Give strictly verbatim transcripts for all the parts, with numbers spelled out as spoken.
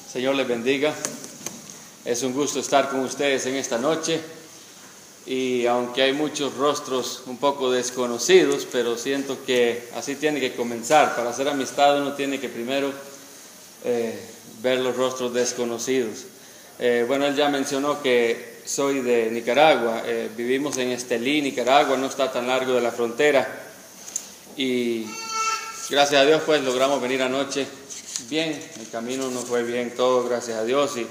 Señor les bendiga. Es un gusto estar con ustedes en esta noche. Y aunque hay muchos rostros un poco desconocidos, pero siento que así tiene que comenzar. Para hacer amistad uno tiene que primero eh, ver los rostros desconocidos. Eh, bueno, él ya mencionó que soy de Nicaragua. Eh, vivimos en Estelí, Nicaragua, no está tan largo de la frontera. Y gracias a Dios pues logramos venir anoche bien. El camino nos fue bien todo, gracias a Dios. Y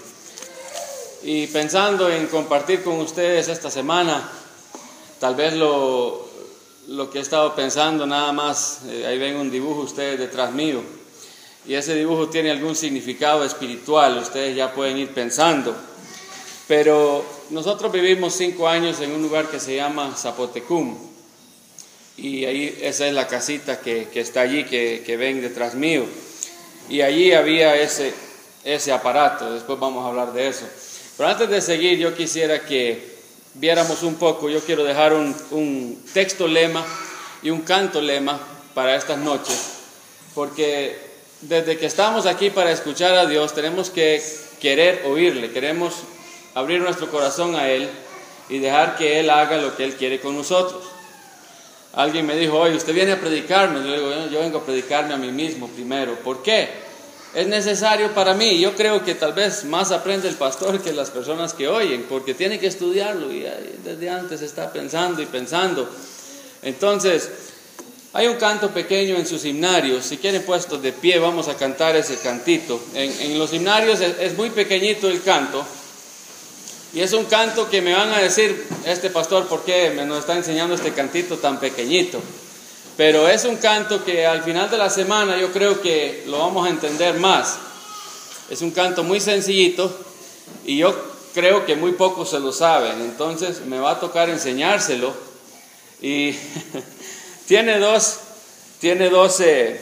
Y pensando en compartir con ustedes esta semana, tal vez lo, lo que he estado pensando nada más, eh, ahí ven un dibujo ustedes detrás mío, y ese dibujo tiene algún significado espiritual, ustedes ya pueden ir pensando, pero nosotros vivimos cinco años en un lugar que se llama Zapotecum, y ahí esa es la casita que, que está allí, que, que ven detrás mío, y allí había ese, ese aparato, después vamos a hablar de eso. Pero antes de seguir, yo quisiera que viéramos un poco, yo quiero dejar un, un texto lema y un canto lema para estas noches, porque desde que estamos aquí para escuchar a Dios, tenemos que querer oírle, queremos abrir nuestro corazón a Él y dejar que Él haga lo que Él quiere con nosotros. Alguien me dijo, oye, usted viene a predicarme. Yo digo, yo vengo a predicarme a mí mismo primero. ¿Por qué? Es necesario para mí. Yo creo que tal vez más aprende el pastor que las personas que oyen, porque tiene que estudiarlo y desde antes está pensando y pensando. Entonces, hay un canto pequeño en sus himnarios. Si quieren puestos de pie, vamos a cantar ese cantito. En, en los himnarios es, es muy pequeñito el canto, y es un canto que me van a decir, este pastor, ¿por qué me nos está enseñando este cantito tan pequeñito? Pero es un canto que al final de la semana yo creo que lo vamos a entender más. Es un canto muy sencillito y yo creo que muy pocos se lo saben. Entonces me va a tocar enseñárselo. Y tiene dos, tiene dos, eh,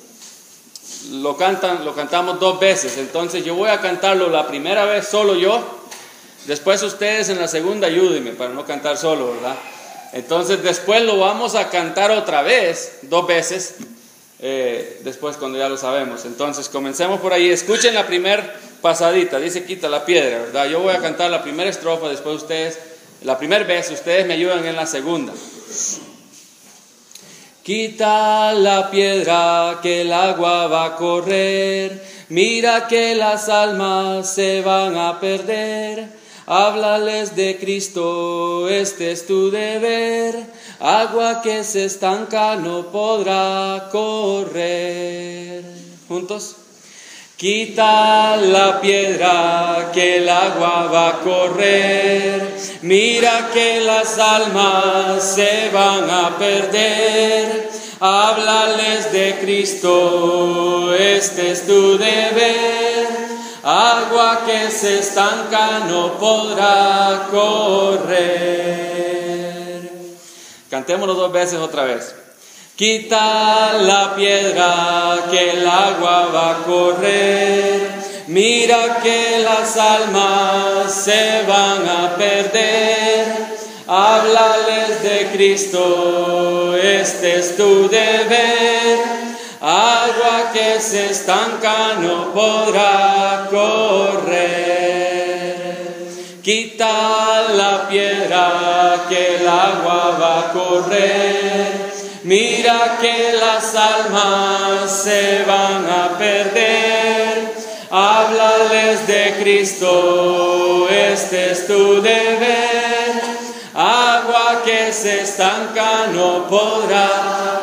lo cantan, lo cantamos dos veces. Entonces yo voy a cantarlo la primera vez solo yo. Después ustedes en la segunda ayúdenme para no cantar solo, ¿verdad? Entonces después lo vamos a cantar otra vez, dos veces, eh, después cuando ya lo sabemos. Entonces comencemos por ahí, escuchen la primera pasadita, dice quita la piedra, ¿verdad? Yo voy a cantar la primera estrofa, después ustedes, la primera vez, ustedes me ayudan en la segunda. Quita la piedra que el agua va a correr, mira que las almas se van a perder. Háblales de Cristo, este es tu deber, agua que se estanca no podrá correr. ¿Juntos? Quita la piedra que el agua va a correr, mira que las almas se van a perder. Háblales de Cristo, este es tu deber, agua que se estanca no podrá correr. Cantémoslo dos veces otra vez. Quita la piedra que el agua va a correr, mira que las almas se van a perder. Háblales de Cristo, este es tu deber, agua que se estanca no podrá correr. Quita la piedra que el agua va a correr, mira que las almas se van a perder. Háblales de Cristo, este es tu deber, agua que se estanca no podrá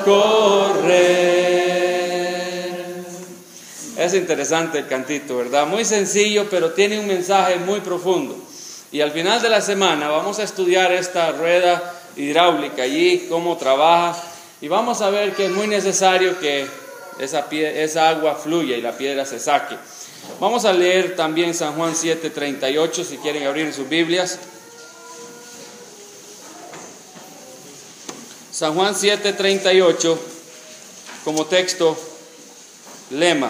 correr. Es interesante el cantito, ¿verdad? Muy sencillo, pero tiene un mensaje muy profundo. Y al final de la semana vamos a estudiar esta rueda hidráulica allí, cómo trabaja. Y vamos a ver que es muy necesario que esa, pie, esa agua fluya y la piedra se saque. Vamos a leer también San Juan siete treinta y ocho, si quieren abrir sus Biblias. San Juan siete treinta y ocho como texto lema.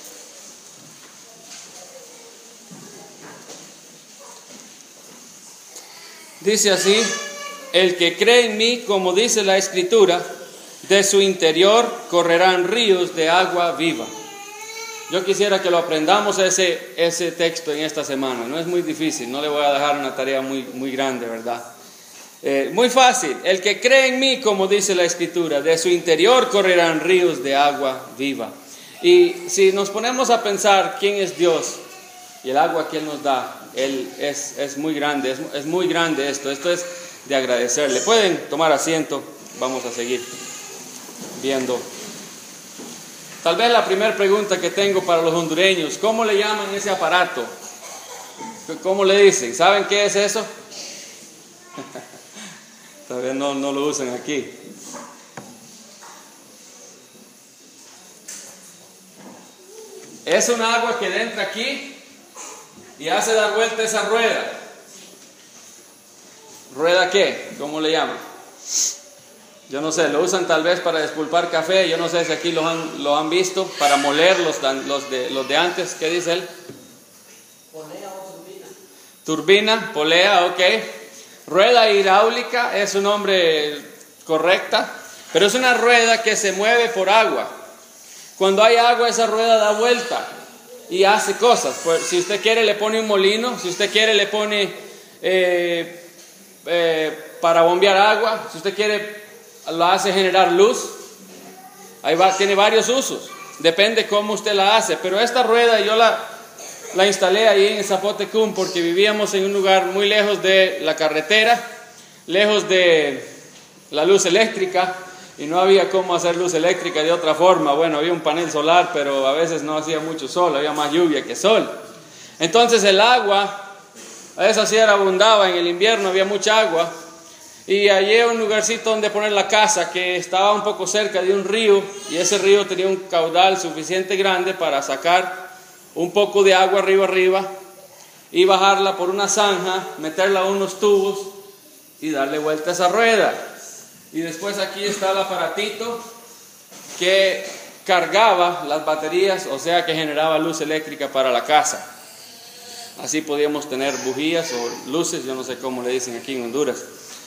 Dice así: el que cree en mí, como dice la Escritura, de su interior correrán ríos de agua viva. Yo quisiera que lo aprendamos ese, ese texto en esta semana. No es muy difícil, no le voy a dejar una tarea muy, muy grande, ¿verdad? Eh, muy fácil. El que cree en mí, como dice la Escritura, de su interior correrán ríos de agua viva. Y si nos ponemos a pensar quién es Dios y el agua que Él nos da, Él es, es muy grande, es, es muy grande esto. Esto es de agradecerle. Pueden tomar asiento, vamos a seguir viendo. Tal vez la primera pregunta que tengo para los hondureños: ¿cómo le llaman ese aparato? ¿Cómo le dicen? ¿Saben qué es eso? Tal vez no, no lo usan aquí. Es un agua que entra aquí y hace dar vuelta esa rueda. ¿Rueda qué? ¿Cómo le llaman? Yo no sé, lo usan tal vez para despulpar café. Yo no sé si aquí lo han, lo han visto, para moler los, los, de, los de antes. ¿Qué dice él? Polea o turbina. Turbina, polea, ok. Rueda hidráulica es un nombre correcta, pero es una rueda que se mueve por agua. Cuando hay agua, esa rueda da vuelta y hace cosas. Pues, si usted quiere, le pone un molino. Si usted quiere, le pone eh, eh, para bombear agua. Si usted quiere, lo hace generar luz. Ahí va, tiene varios usos. Depende cómo usted la hace. Pero esta rueda yo la, la instalé ahí en Zapotecún porque vivíamos en un lugar muy lejos de la carretera, lejos de la luz eléctrica, y no había cómo hacer luz eléctrica de otra forma. Bueno, había un panel solar, pero a veces no hacía mucho sol, había más lluvia que sol. Entonces el agua, a veces así era, abundaba, en el invierno había mucha agua. Y hallé un lugarcito donde poner la casa que estaba un poco cerca de un río, y ese río tenía un caudal suficiente grande para sacar un poco de agua arriba arriba y bajarla por una zanja, meterla a unos tubos y darle vuelta a esa rueda. Y después aquí está el aparatito que cargaba las baterías, o sea que generaba luz eléctrica para la casa. Así podíamos tener bujías o luces, yo no sé cómo le dicen aquí en Honduras.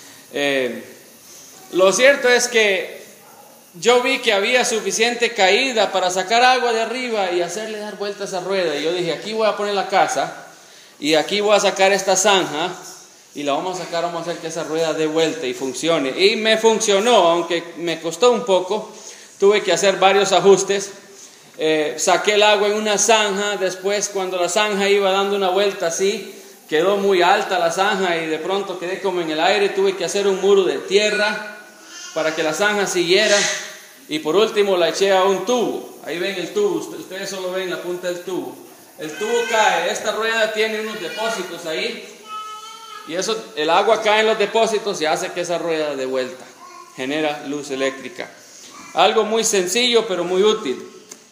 Eh, lo cierto es que yo vi que había suficiente caída para sacar agua de arriba y hacerle dar vuelta a esa rueda. Y yo dije, aquí voy a poner la casa y aquí voy a sacar esta zanja y la vamos a sacar, vamos a hacer que esa rueda dé vuelta y funcione. Y me funcionó, aunque me costó un poco. Tuve que hacer varios ajustes. Eh, saqué el agua en una zanja. Después, cuando la zanja iba dando una vuelta así, quedó muy alta la zanja y de pronto quedé como en el aire. Tuve que hacer un muro de tierra para que la zanja siguiera. Y por último la eché a un tubo. Ahí ven el tubo, ustedes solo ven la punta del tubo. El tubo cae, esta rueda tiene unos depósitos ahí. Y eso, el agua cae en los depósitos y hace que esa rueda dé vuelta. Genera luz eléctrica. Algo muy sencillo pero muy útil.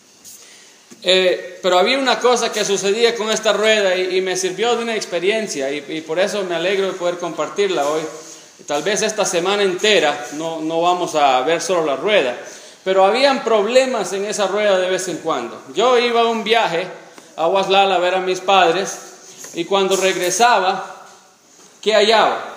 Eh, pero había una cosa que sucedía con esta rueda y, y me sirvió de una experiencia y, y por eso me alegro de poder compartirla hoy. Tal vez esta semana entera no, no vamos a ver solo la rueda, pero habían problemas en esa rueda de vez en cuando. Yo iba a un viaje a Huaslala a ver a mis padres y cuando regresaba, ¿qué hallaba?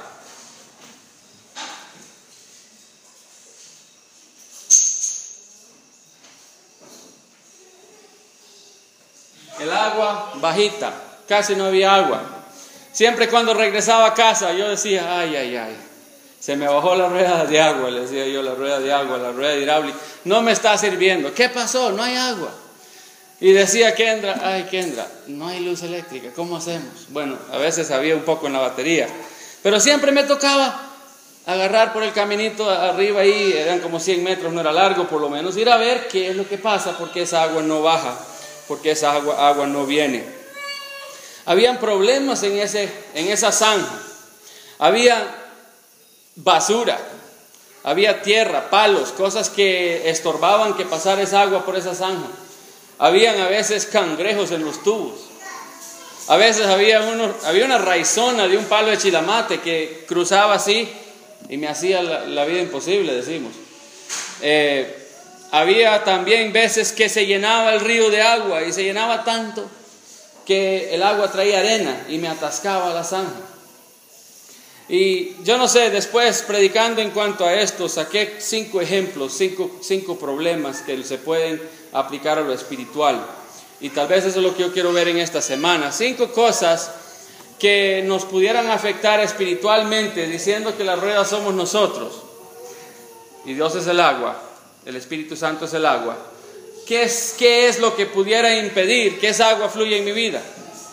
El agua bajita, casi no había agua. Siempre cuando regresaba a casa yo decía, ay, ay, ay, se me bajó la rueda de agua, le decía yo, la rueda de agua, la rueda hidráulica, no me está sirviendo. ¿Qué pasó? No hay agua. Y decía Kendra, ay Kendra, no hay luz eléctrica, ¿cómo hacemos? Bueno, a veces había un poco en la batería, pero siempre me tocaba agarrar por el caminito arriba ahí, eran como cien metros, no era largo por lo menos, ir a ver qué es lo que pasa, porque esa agua no baja, porque esa agua, agua no viene. Habían problemas en, ese, en esa zanja, había basura, había tierra, palos, cosas que estorbaban que pasara esa agua por esa zanja. Habían a veces cangrejos en los tubos. A veces había, uno, había una raizona de un palo de chilamate que cruzaba así y me hacía la, la vida imposible, decimos. Eh, había también veces que se llenaba el río de agua y se llenaba tanto que el agua traía arena y me atascaba la zanja. Y yo no sé, después predicando en cuanto a esto, saqué cinco ejemplos, cinco, cinco problemas que se pueden aplicar a lo espiritual. Y tal vez eso es lo que yo quiero ver en esta semana. Cinco cosas que nos pudieran afectar espiritualmente, diciendo que la rueda somos nosotros. Y Dios es el agua, el Espíritu Santo es el agua. ¿Qué es, qué es lo que pudiera impedir que esa agua fluya en mi vida?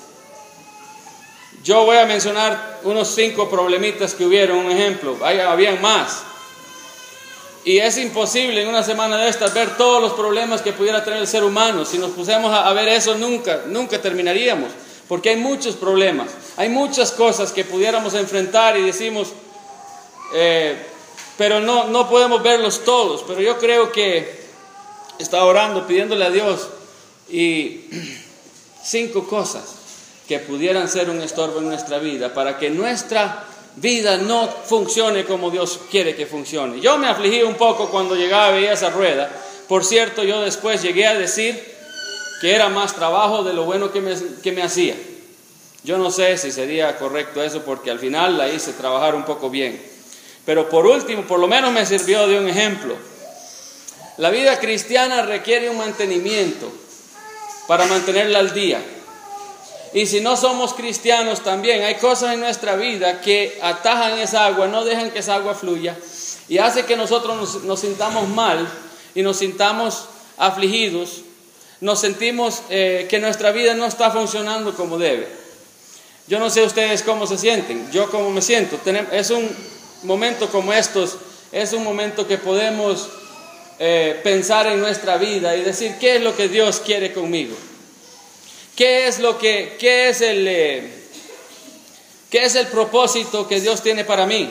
Yo voy a mencionar unos cinco problemitas que hubieron, un ejemplo, hay, habían más. Y es imposible en una semana de estas ver todos los problemas que pudiera tener el ser humano. Si nos pusiéramos a, a ver eso, nunca, nunca terminaríamos. Porque hay muchos problemas, hay muchas cosas que pudiéramos enfrentar y decimos, eh, pero no, no podemos verlos todos. Pero yo creo que estaba orando, pidiéndole a Dios, y cinco cosas que pudieran ser un estorbo en nuestra vida para que nuestra vida no funcione como Dios quiere que funcione. Yo me afligí un poco cuando llegaba y veía esa rueda. Por cierto, yo después llegué a decir que era más trabajo de lo bueno que me, que me hacía. Yo no sé si sería correcto eso, porque al final la hice trabajar un poco bien. Pero por último, por lo menos me sirvió de un ejemplo. La vida cristiana requiere un mantenimiento para mantenerla al día. Y si no somos cristianos también, hay cosas en nuestra vida que atajan esa agua, no dejan que esa agua fluya, y hace que nosotros nos, nos sintamos mal y nos sintamos afligidos, nos sentimos eh, que nuestra vida no está funcionando como debe. Yo no sé ustedes cómo se sienten, yo cómo me siento. Es un momento como estos, es un momento que podemos eh, pensar en nuestra vida y decir, ¿qué es lo que Dios quiere conmigo? ¿Qué es lo que, qué es el, eh, qué es el propósito que Dios tiene para mí?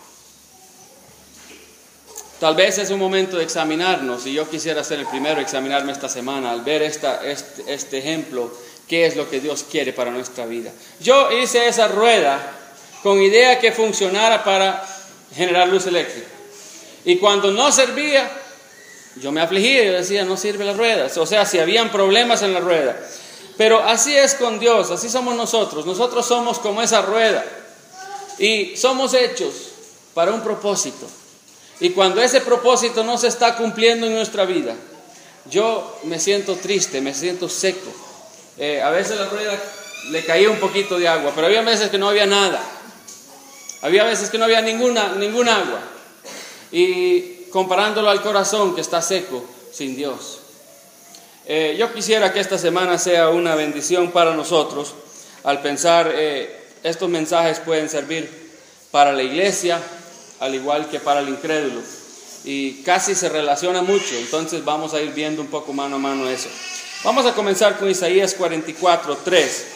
Tal vez es un momento de examinarnos, y yo quisiera ser el primero a examinarme esta semana al ver esta, este, este ejemplo, qué es lo que Dios quiere para nuestra vida. Yo hice esa rueda con idea que funcionara para generar luz eléctrica, y cuando no servía, yo me afligía y decía, no sirve la rueda. O sea, si habían problemas en la rueda. Pero así es con Dios, así somos nosotros. Nosotros somos como esa rueda y somos hechos para un propósito. Y cuando ese propósito no se está cumpliendo en nuestra vida, yo me siento triste, me siento seco. Eh, a veces la rueda le caía un poquito de agua, pero había veces que no había nada. Había veces que no había ninguna, ninguna agua. Y comparándolo al corazón que está seco sin Dios. Eh, yo quisiera que esta semana sea una bendición para nosotros al pensar eh, estos mensajes pueden servir para la iglesia al igual que para el incrédulo, y casi se relaciona mucho, entonces vamos a ir viendo un poco mano a mano eso. Vamos a comenzar con Isaías cuarenta y cuatro, tres.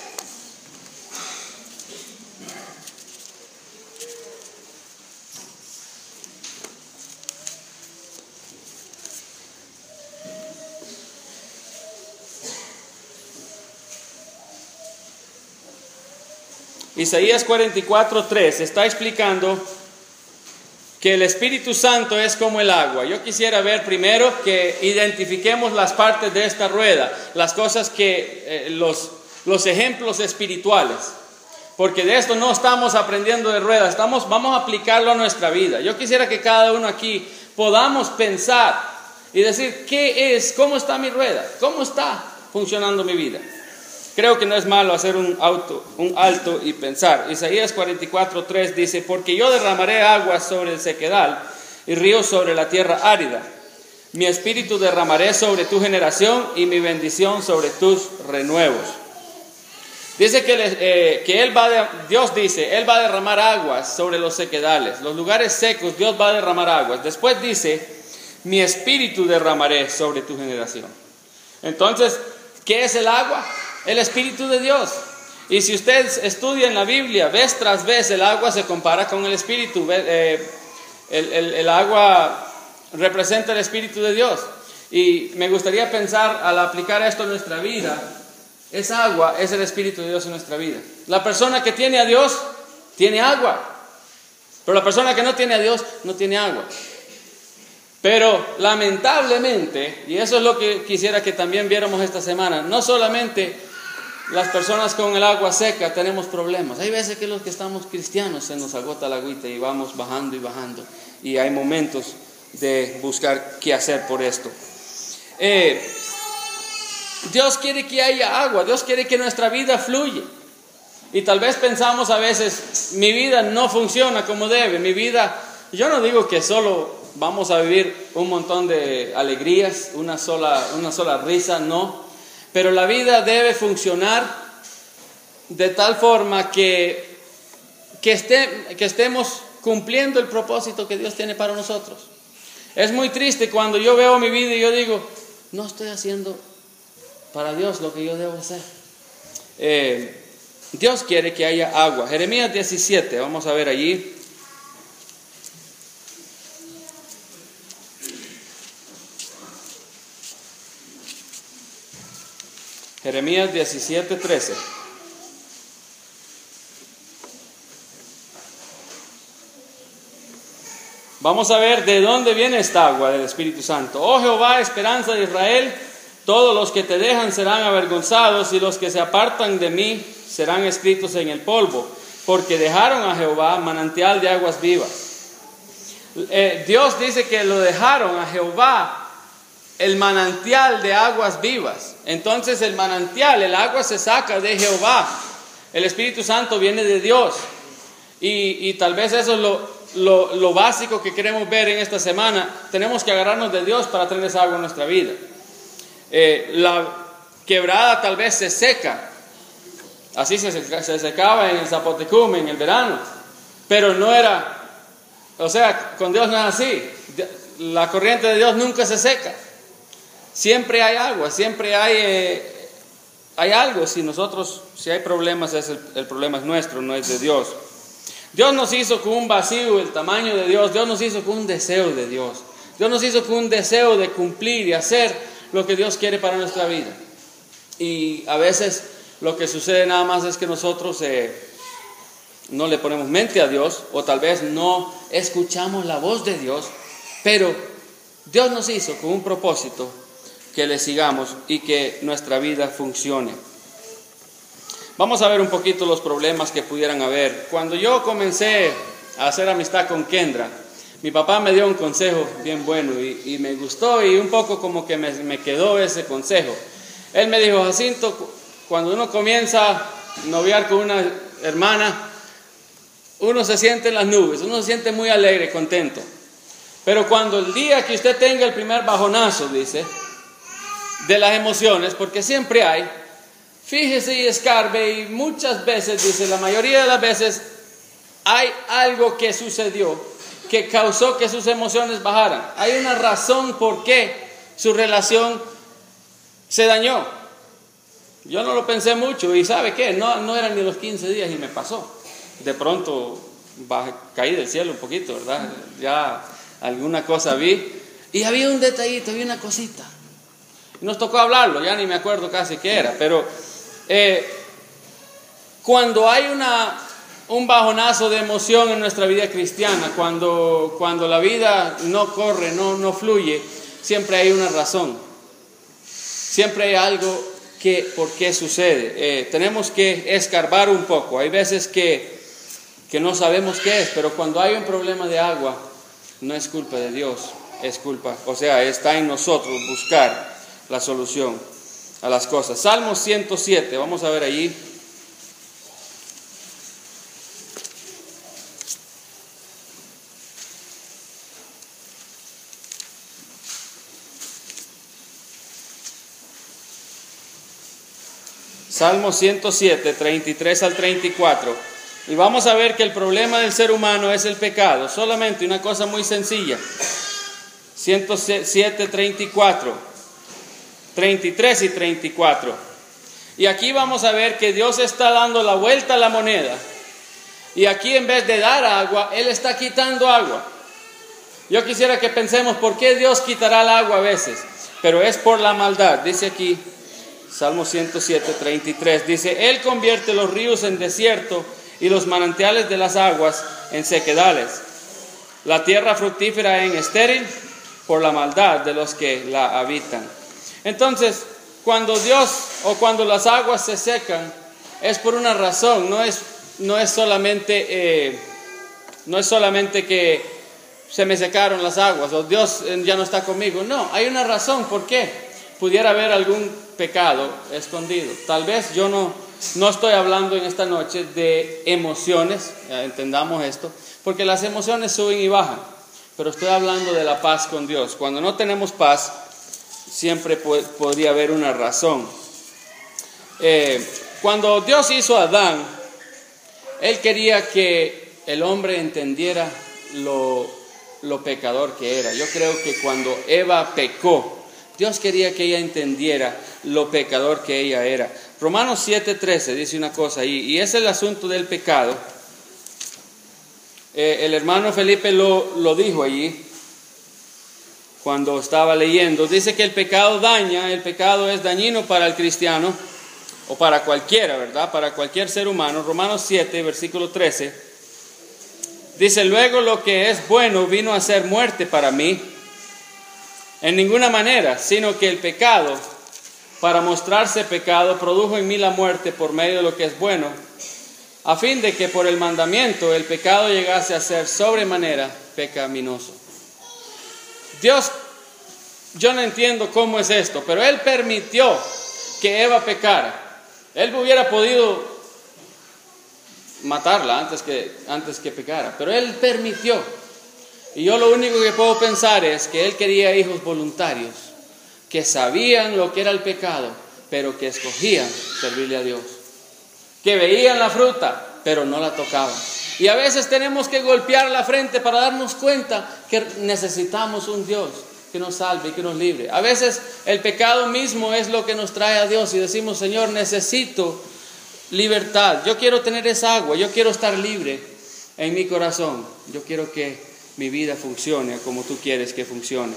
Isaías cuarenta y cuatro, tres está explicando que el Espíritu Santo es como el agua. Yo quisiera ver primero que identifiquemos las partes de esta rueda, las cosas que, eh, los, los ejemplos espirituales, porque de esto no estamos aprendiendo de ruedas, estamos, vamos a aplicarlo a nuestra vida. Yo quisiera que cada uno aquí podamos pensar y decir, ¿qué es? ¿Cómo está mi rueda? ¿Cómo está funcionando mi vida? Creo que no es malo hacer un, auto, un alto y pensar. Isaías cuarenta y cuatro, tres dice, porque yo derramaré aguas sobre el sequedal y ríos sobre la tierra árida. Mi espíritu derramaré sobre tu generación y mi bendición sobre tus renuevos. Dice que, eh, que él va de, Dios dice, Él va a derramar aguas sobre los sequedales, los lugares secos, Dios va a derramar aguas. Después dice, mi espíritu derramaré sobre tu generación. Entonces, ¿qué es el agua? El Espíritu de Dios. Y si usted estudia en la Biblia, vez tras vez el agua se compara con el Espíritu. Eh, el, el, el agua representa el Espíritu de Dios. Y me gustaría pensar al aplicar esto en nuestra vida, esa agua es el Espíritu de Dios en nuestra vida. La persona que tiene a Dios tiene agua, pero la persona que no tiene a Dios no tiene agua. Pero lamentablemente, y eso es lo que quisiera que también viéramos esta semana, no solamente las personas con el agua seca tenemos problemas. Hay veces que los que estamos cristianos se nos agota la agüita y vamos bajando y bajando, y hay momentos de buscar qué hacer por esto. Eh, Dios quiere que haya agua, Dios quiere que nuestra vida fluya. Y tal vez pensamos a veces, mi vida no funciona como debe, mi vida, yo no digo que solo vamos a vivir un montón de alegrías, una sola, una sola risa, no. Pero la vida debe funcionar de tal forma que, que, esté, que estemos cumpliendo el propósito que Dios tiene para nosotros. Es muy triste cuando yo veo mi vida y yo digo, no estoy haciendo para Dios lo que yo debo hacer. Eh, Dios quiere que haya agua. Jeremías diecisiete, vamos a ver allí. Jeremías diecisiete, trece. Vamos a ver de dónde viene esta agua del Espíritu Santo. Oh Jehová, esperanza de Israel, todos los que te dejan serán avergonzados y los que se apartan de mí serán escritos en el polvo, porque dejaron a Jehová manantial de aguas vivas. Eh, Dios dice que lo dejaron a Jehová el manantial de aguas vivas. Entonces el manantial, el agua se saca de Jehová. El Espíritu Santo viene de Dios. Y, y tal vez eso es lo, lo, lo básico que queremos ver en esta semana. Tenemos que agarrarnos de Dios para tener esa agua en nuestra vida. Eh, la quebrada tal vez se seca. Así se, se secaba en el Zapotecume en el verano. Pero no era, o sea, con Dios no es así. La corriente de Dios nunca se seca. Siempre hay agua, siempre hay, eh, hay algo. Si nosotros, si hay problemas, es el, el problema es nuestro, no es de Dios. Dios nos hizo con un vacío, el tamaño de Dios. Dios nos hizo con un deseo de Dios. Dios nos hizo con un deseo de cumplir y hacer lo que Dios quiere para nuestra vida. Y a veces lo que sucede nada más es que nosotros eh, no le ponemos mente a Dios, o tal vez no escuchamos la voz de Dios, pero Dios nos hizo con un propósito, que le sigamos y que nuestra vida funcione. Vamos a ver un poquito los problemas que pudieran haber. Cuando yo comencé a hacer amistad con Kendra, mi papá me dio un consejo bien bueno y, y me gustó, y un poco como que me, me quedó ese consejo. Él me dijo: Jacinto, cuando uno comienza a noviar con una hermana, uno se siente en las nubes, uno se siente muy alegre, contento. Pero cuando el día que usted tenga el primer bajonazo, dice, de las emociones, porque siempre hay, fíjese y escarbe, y muchas veces, dice, la mayoría de las veces, hay algo que sucedió que causó que sus emociones bajaran. Hay una razón por qué su relación se dañó. Yo no lo pensé mucho, y ¿sabe qué? No, no eran ni los quince días y me pasó. De pronto bajé, caí del cielo un poquito, ¿verdad? Ya alguna cosa vi, y había un detallito, había una cosita. Nos tocó hablarlo, ya ni me acuerdo casi qué era, pero eh, cuando hay una, un bajonazo de emoción en nuestra vida cristiana, cuando, cuando la vida no corre, no, no fluye, siempre hay una razón, siempre hay algo que, por qué sucede. Eh, tenemos que escarbar un poco. Hay veces que, que no sabemos qué es, pero cuando hay un problema de agua, no es culpa de Dios, es culpa, o sea, está en nosotros buscar la solución a las cosas. Salmo ciento siete, vamos a ver allí. Salmo ciento siete, treinta y tres al treinta y cuatro. Y vamos a ver que el problema del ser humano es el pecado. Solamente una cosa muy sencilla. ciento siete, treinta y cuatro. treinta y tres y treinta y cuatro. Y aquí vamos a ver que Dios está dando la vuelta a la moneda. Y aquí, en vez de dar agua, Él está quitando agua. Yo quisiera que pensemos, ¿por qué Dios quitará el agua a veces? Pero es por la maldad. Dice aquí, Salmo ciento siete, treinta y tres, dice: Él convierte los ríos en desierto y los manantiales de las aguas en sequedales. La tierra fructífera en estéril por la maldad de los que la habitan. Entonces, cuando Dios o cuando las aguas se secan, es por una razón. No es, no es solamente, eh, no es solamente que se me secaron las aguas o Dios ya no está conmigo. No, hay una razón. ¿Por qué? Pudiera haber algún pecado escondido. Tal vez yo no, no estoy hablando en esta noche de emociones, entendamos esto, porque las emociones suben y bajan, pero estoy hablando de la paz con Dios. Cuando no tenemos paz, siempre po- podría haber una razón. Eh, cuando Dios hizo a Adán, Él quería que el hombre entendiera lo, lo pecador que era. Yo creo que cuando Eva pecó, Dios quería que ella entendiera lo pecador que ella era. Romanos siete trece dice una cosa ahí, y es el asunto del pecado. Eh, el hermano Felipe lo, lo dijo allí cuando estaba leyendo. Dice que el pecado daña, el pecado es dañino para el cristiano, o para cualquiera, ¿verdad? Para cualquier ser humano. Romanos siete, versículo trece, dice: luego lo que es bueno vino a ser muerte para mí, en ninguna manera, sino que el pecado, para mostrarse pecado, produjo en mí la muerte por medio de lo que es bueno, a fin de que por el mandamiento el pecado llegase a ser sobremanera pecaminoso. Dios, yo no entiendo cómo es esto, pero Él permitió que Eva pecara. Él hubiera podido matarla antes que, antes que pecara, pero Él permitió. Y yo lo único que puedo pensar es que Él quería hijos voluntarios, que sabían lo que era el pecado, pero que escogían servirle a Dios, que veían la fruta, pero no la tocaban. Y a veces tenemos que golpear la frente para darnos cuenta que necesitamos un Dios que nos salve y que nos libre. A veces el pecado mismo es lo que nos trae a Dios y decimos: Señor, necesito libertad, yo quiero tener esa agua, yo quiero estar libre en mi corazón, yo quiero que mi vida funcione como tú quieres que funcione.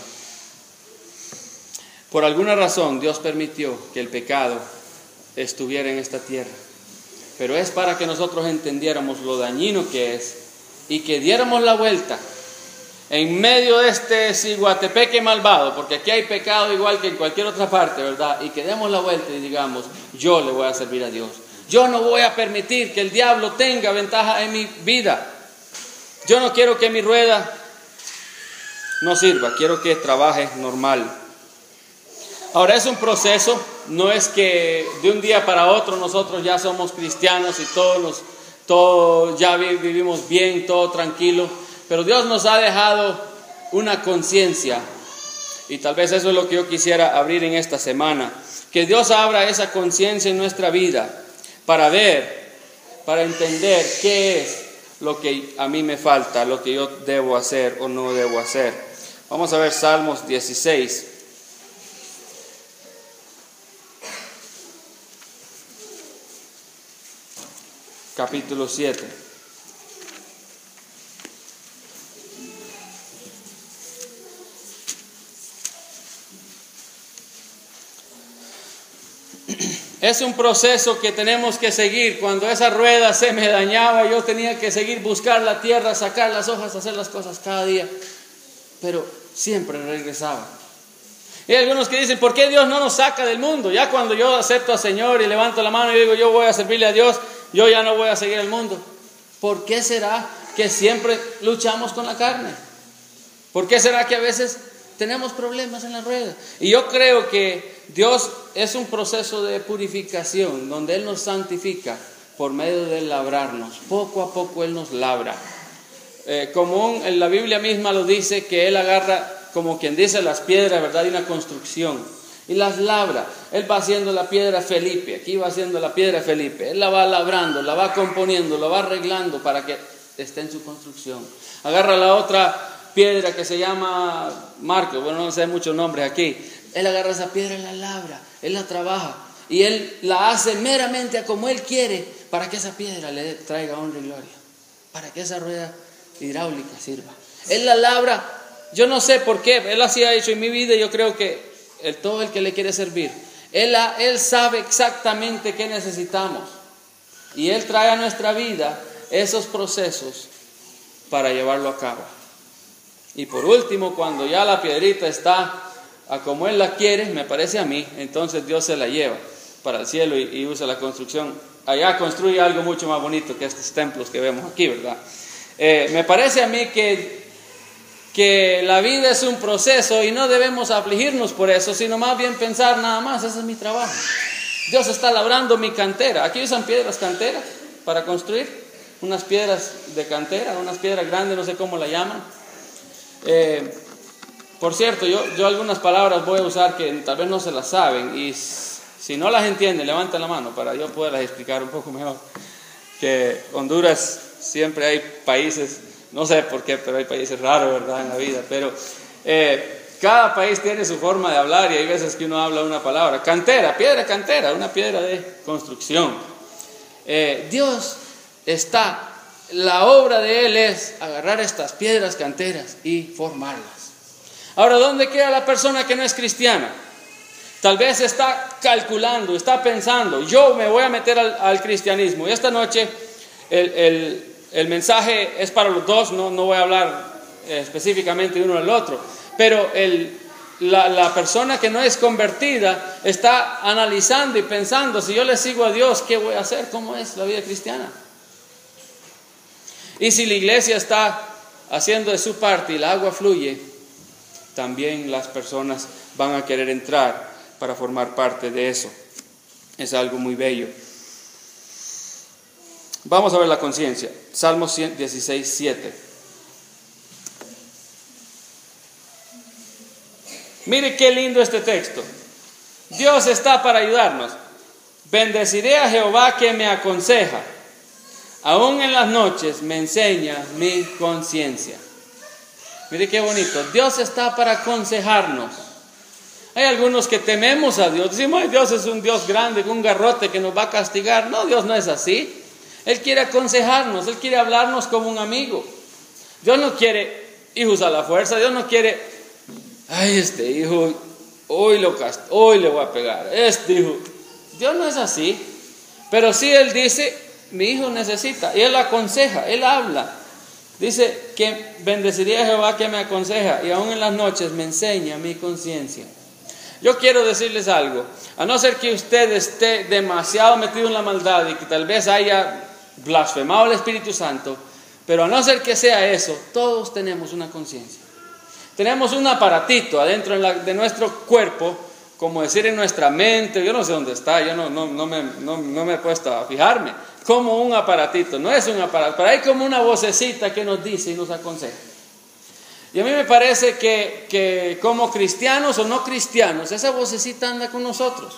Por alguna razón Dios permitió que el pecado estuviera en esta tierra, pero es para que nosotros entendiéramos lo dañino que es y que diéramos la vuelta en medio de este ciguatepeque malvado, porque aquí hay pecado igual que en cualquier otra parte, ¿verdad? Y que demos la vuelta y digamos: yo le voy a servir a Dios. Yo no voy a permitir que el diablo tenga ventaja en mi vida. Yo no quiero que mi rueda no sirva, quiero que trabaje normal. Ahora, es un proceso, no es que de un día para otro nosotros ya somos cristianos y todos nos, todo, ya vivimos bien, todo tranquilo. Pero Dios nos ha dejado una conciencia, y tal vez eso es lo que yo quisiera abrir en esta semana, que Dios abra esa conciencia en nuestra vida para ver, para entender qué es lo que a mí me falta, lo que yo debo hacer o no debo hacer. Vamos a ver Salmos dieciséis. Capítulo siete. Es un proceso que tenemos que seguir. Cuando esa rueda se me dañaba, yo tenía que seguir, buscar la tierra, sacar las hojas, hacer las cosas cada día. Pero siempre regresaba. Y hay algunos que dicen: ¿por qué Dios no nos saca del mundo? Ya cuando yo acepto al Señor y levanto la mano y digo: yo voy a servirle a Dios, yo ya no voy a seguir el mundo. ¿Por qué será que siempre luchamos con la carne? ¿Por qué será que a veces tenemos problemas en la rueda? Y yo creo que Dios es un proceso de purificación, donde Él nos santifica por medio de labrarnos. Poco a poco Él nos labra. Eh, como un, en la Biblia misma lo dice, que Él agarra, como quien dice, las piedras, ¿verdad?, de una construcción, y las labra. Él va haciendo la piedra Felipe, aquí va haciendo la piedra Felipe. Él la va labrando, la va componiendo, la va arreglando para que esté en su construcción. Agarra la otra piedra que se llama Marcos, bueno, no sé muchos nombres aquí. Él agarra esa piedra y la labra, Él la trabaja, y Él la hace meramente a como Él quiere, para que esa piedra le traiga honra y gloria, para que esa rueda hidráulica sirva. Él la labra, yo no sé por qué, Él así ha hecho en mi vida, y yo creo que el, todo el que le quiere servir, Él, Él sabe exactamente qué necesitamos, y Él trae a nuestra vida esos procesos para llevarlo a cabo. Y por último, cuando ya la piedrita está a como Él la quiere, me parece a mí, entonces Dios se la lleva para el cielo y, y usa la construcción. Allá construye algo mucho más bonito que estos templos que vemos aquí, ¿verdad? Eh, me parece a mí que que la vida es un proceso y no debemos afligirnos por eso, sino más bien pensar nada más, ese es mi trabajo. Dios está labrando mi cantera. Aquí usan piedras canteras para construir, unas piedras de cantera, unas piedras grandes, no sé cómo la llaman. Eh, por cierto, yo, yo algunas palabras voy a usar que tal vez no se las saben, y si no las entienden, levanten la mano para yo poderlas explicar un poco mejor. Que Honduras, siempre hay países, no sé por qué, pero hay países raros, ¿verdad?, en la vida, pero eh, cada país tiene su forma de hablar y hay veces que uno habla una palabra. Cantera, piedra cantera, una piedra de construcción. Eh, Dios está, la obra de Él es agarrar estas piedras canteras y formarlas. Ahora, ¿dónde queda la persona que no es cristiana? Tal vez está calculando, está pensando, yo me voy a meter al, al cristianismo. Y esta noche el, el, el mensaje es para los dos, no, no voy a hablar eh, específicamente de uno del otro. Pero el, la, la persona que no es convertida está analizando y pensando, si yo le sigo a Dios, ¿qué voy a hacer? ¿Cómo es la vida cristiana? Y si la iglesia está haciendo de su parte y el agua fluye, también las personas van a querer entrar para formar parte de eso. Es algo muy bello. Vamos a ver la conciencia. Salmos dieciséis, siete. Mire qué lindo este texto. Dios está para ayudarnos. Bendeciré a Jehová que me aconseja. Aún en las noches me enseña mi conciencia. Mire qué bonito. Dios está para aconsejarnos. Hay algunos que tememos a Dios. Decimos, Dios es un Dios grande, con un garrote que nos va a castigar. No, Dios no es así. Él quiere aconsejarnos, Él quiere hablarnos como un amigo. Dios no quiere hijos a la fuerza. Dios no quiere, ay, este hijo, hoy lo cast- hoy le voy a pegar. Este hijo. Dios no es así. Pero sí Él dice, mi hijo necesita. Y Él aconseja, Él habla. Dice que bendeciría a Jehová que me aconseja y aún en las noches me enseña mi conciencia. Yo quiero decirles algo, a no ser que usted esté demasiado metido en la maldad y que tal vez haya blasfemado al Espíritu Santo, pero a no ser que sea eso, todos tenemos una conciencia. Tenemos un aparatito adentro de, la, de nuestro cuerpo, como decir en nuestra mente, yo no sé dónde está, yo no, no, no, me, no, no me he puesto a fijarme, como un aparatito, no es un aparato, pero hay como una vocecita que nos dice y nos aconseja. Y a mí me parece que, que como cristianos o no cristianos, esa vocecita anda con nosotros.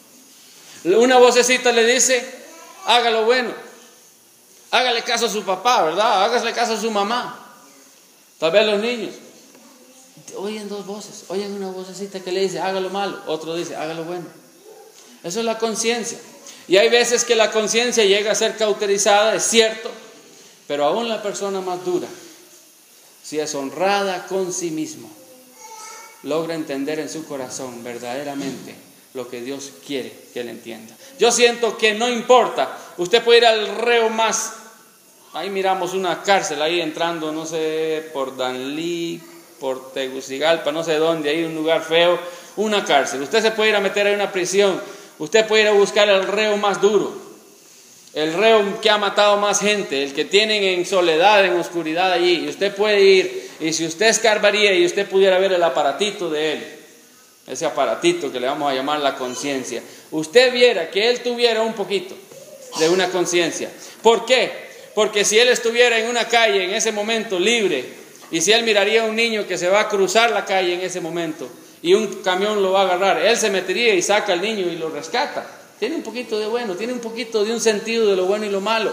Una vocecita le dice, haga lo bueno, hágale caso a su papá, ¿verdad? Hágale caso a su mamá. Tal vez los niños oyen dos voces, oyen una vocecita que le dice, haga lo malo, otro dice, haga lo bueno. Eso es la conciencia. Y hay veces que la conciencia llega a ser cauterizada, es cierto, pero aún la persona más dura, si es honrada con sí mismo, logra entender en su corazón verdaderamente lo que Dios quiere que él entienda. Yo siento que no importa, usted puede ir al reo más, ahí miramos una cárcel, ahí entrando, no sé, por Danlí, por Tegucigalpa, no sé dónde, ahí un lugar feo, una cárcel. Usted se puede ir a meter ahí en una prisión, usted puede ir a buscar al reo más duro, el reo que ha matado más gente, el que tienen en soledad, en oscuridad allí, y usted puede ir, y si usted escarbaría y usted pudiera ver el aparatito de él, ese aparatito que le vamos a llamar la conciencia, usted viera que él tuviera un poquito de una conciencia. ¿Por qué? Porque si él estuviera en una calle en ese momento libre, y si él miraría a un niño que se va a cruzar la calle en ese momento, y un camión lo va a agarrar, él se metería y saca al niño y lo rescata. Tiene un poquito de bueno, tiene un poquito de un sentido de lo bueno y lo malo.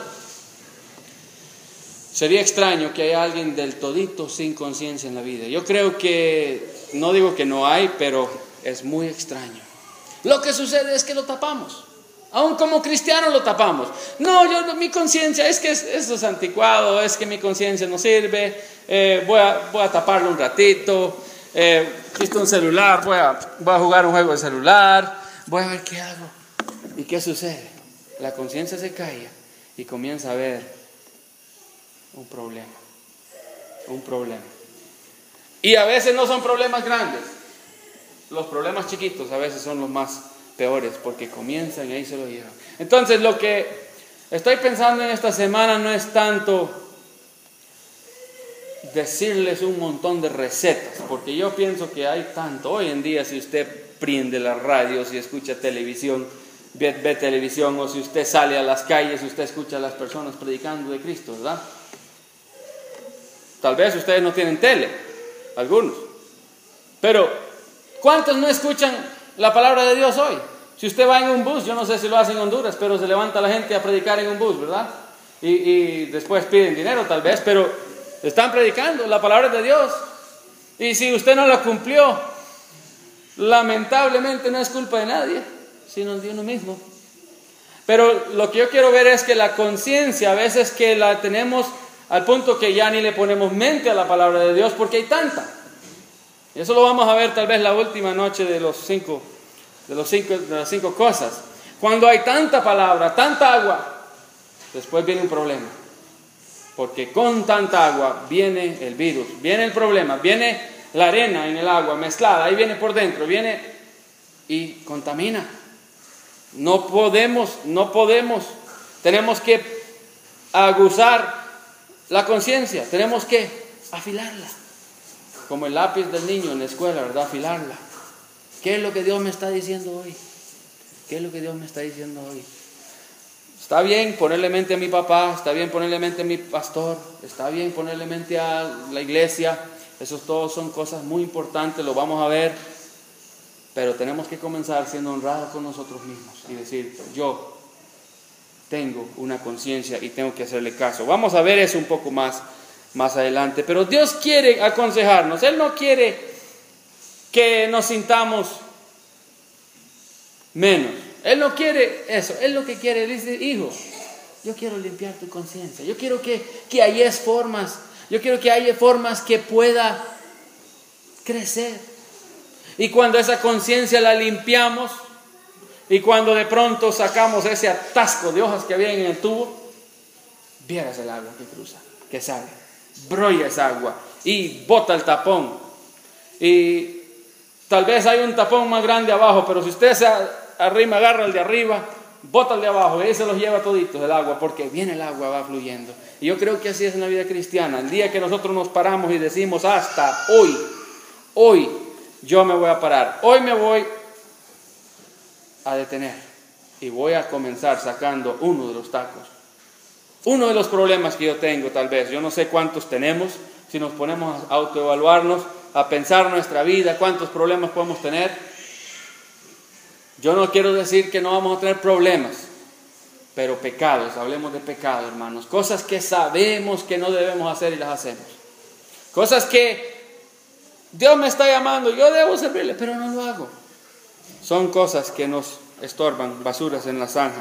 Sería extraño que haya alguien del todito sin conciencia en la vida. Yo creo que, no digo que no hay, pero es muy extraño. Lo que sucede es que lo tapamos. Aún como cristianos lo tapamos. No, yo mi conciencia es que es, esto es anticuado, es que mi conciencia no sirve, eh, voy, a, voy a taparlo un ratito, eh, visto un celular, voy a, voy a jugar un juego de celular, voy a ver qué hago. ¿Y qué sucede? La conciencia se calla y comienza a ver un problema, un problema. Y a veces no son problemas grandes, los problemas chiquitos a veces son los más peores porque comienzan y ahí se lo llevan. Entonces lo que estoy pensando en esta semana no es tanto decirles un montón de recetas, porque yo pienso que hay tanto. Hoy en día, si usted prende la radio, si escucha televisión, ve, ve televisión, o si usted sale a las calles, usted escucha a las personas predicando de Cristo, ¿verdad? Tal vez ustedes no tienen tele, algunos, pero ¿cuántos no escuchan la palabra de Dios hoy? Si usted va en un bus, yo no sé si lo hace en Honduras, pero se levanta la gente a predicar en un bus, ¿verdad? Y, y después piden dinero tal vez, pero están predicando la palabra de Dios. Y si usted no la cumplió, lamentablemente no es culpa de nadie, sino de uno mismo. Pero lo que yo quiero ver es que la conciencia, a veces que la tenemos al punto que ya ni le ponemos mente a la palabra de Dios, porque hay tanta. Y eso lo vamos a ver tal vez la última noche de los cinco, de los cinco, de las cinco cosas. Cuando hay tanta palabra, tanta agua, después viene un problema. Porque con tanta agua viene el virus, viene el problema, viene la arena en el agua mezclada, ahí viene por dentro, viene y contamina. No podemos, no podemos, tenemos que aguzar la conciencia, tenemos que afilarla. Como el lápiz del niño en la escuela, ¿verdad? Afilarla. ¿Qué es lo que Dios me está diciendo hoy? ¿Qué es lo que Dios me está diciendo hoy? Está bien ponerle mente a mi papá, está bien ponerle mente a mi pastor, está bien ponerle mente a la iglesia. Esos todos son cosas muy importantes, lo vamos a ver. Pero tenemos que comenzar siendo honrados con nosotros mismos y decir, yo tengo una conciencia y tengo que hacerle caso. Vamos a ver eso un poco más, más adelante. Pero Dios quiere aconsejarnos. Él no quiere que nos sintamos menos. Él no quiere eso. Él lo que quiere, Él dice, hijo, yo quiero limpiar tu conciencia. Yo quiero que, que haya formas. Yo quiero que haya formas que pueda crecer. Y cuando esa conciencia la limpiamos, y cuando de pronto sacamos ese atasco de hojas que había en el tubo, vieras el agua que cruza, que sale, brolla esa agua y bota el tapón. Y tal vez hay un tapón más grande abajo, pero si usted se arrima, agarra el de arriba, bota el de abajo y ahí se los lleva toditos el agua, porque viene el agua, va fluyendo. Y yo creo que así es en la vida cristiana. El día que nosotros nos paramos y decimos, hasta hoy, hoy yo me voy a parar, hoy me voy a detener y voy a comenzar sacando uno de los tacos, uno de los problemas que yo tengo. Tal vez, yo no sé cuántos tenemos, si nos ponemos a autoevaluarnos, a pensar nuestra vida, cuántos problemas podemos tener. Yo no quiero decir que no vamos a tener problemas, pero pecados, hablemos de pecado, hermanos, cosas que sabemos que no debemos hacer y las hacemos, cosas que Dios me está llamando, yo debo servirle, pero no lo hago. Son cosas que nos estorban, basuras en la zanja.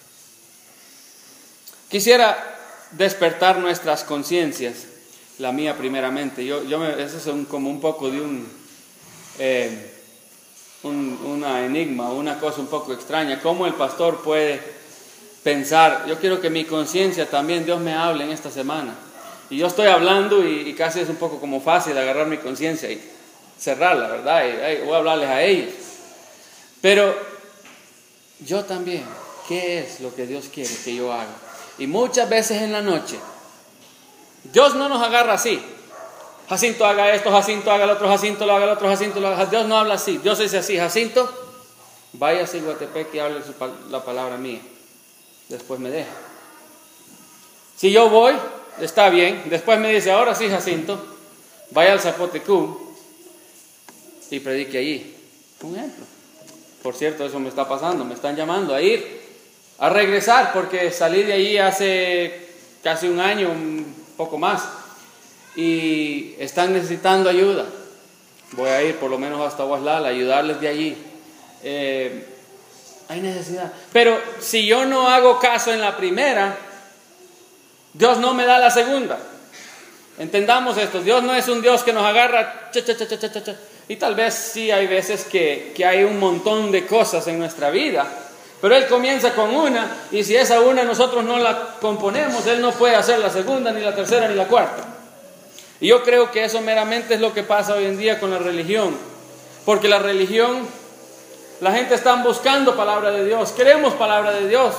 Quisiera despertar nuestras conciencias, la mía primeramente. Yo, yo me, eso es un, como un poco de un, eh, un una enigma, una cosa un poco extraña. ¿Cómo el pastor puede pensar? Yo quiero que mi conciencia también, Dios me hable en esta semana. Y yo estoy hablando y, y casi es un poco como fácil agarrar mi conciencia y cerrarla, ¿verdad? Y, y voy a hablarles a ellos. Pero yo también, ¿qué es lo que Dios quiere que yo haga? Y muchas veces en la noche, Dios no nos agarra así. Jacinto haga esto, Jacinto haga el otro, Jacinto lo haga el otro, Jacinto lo haga. Dios no habla así. Dios dice así, Jacinto, váyase a Guatepec y hable la palabra mía. Después me deja. Si yo voy, está bien. Después me dice, ahora sí, Jacinto, vaya al Zapotecú y predique allí. Un ejemplo. Por cierto, eso me está pasando. Me están llamando a ir, a regresar, porque salí de allí hace casi un año, un poco más. Y están necesitando ayuda. Voy a ir por lo menos hasta Huaslala, ayudarles de allí. Eh, hay necesidad. Pero si yo no hago caso en la primera, Dios no me da la segunda. Entendamos esto. Dios no es un Dios que nos agarra cha, cha, cha, cha, cha, cha. Y tal vez sí hay veces que, que hay un montón de cosas en nuestra vida, pero Él comienza con una, y si esa una nosotros no la componemos, Él no puede hacer la segunda, ni la tercera, ni la cuarta. Y yo creo que eso meramente es lo que pasa hoy en día con la religión, porque la religión, la gente está buscando palabra de Dios, queremos palabra de Dios,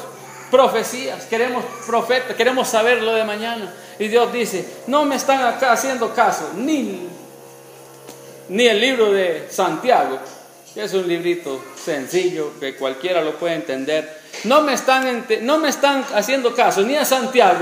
profecías, queremos profetas, queremos saber lo de mañana. Y Dios dice, no me están acá haciendo caso, ni, ni el libro de Santiago, que es un librito sencillo que cualquiera lo puede entender. No me están, no me están haciendo caso ni a Santiago.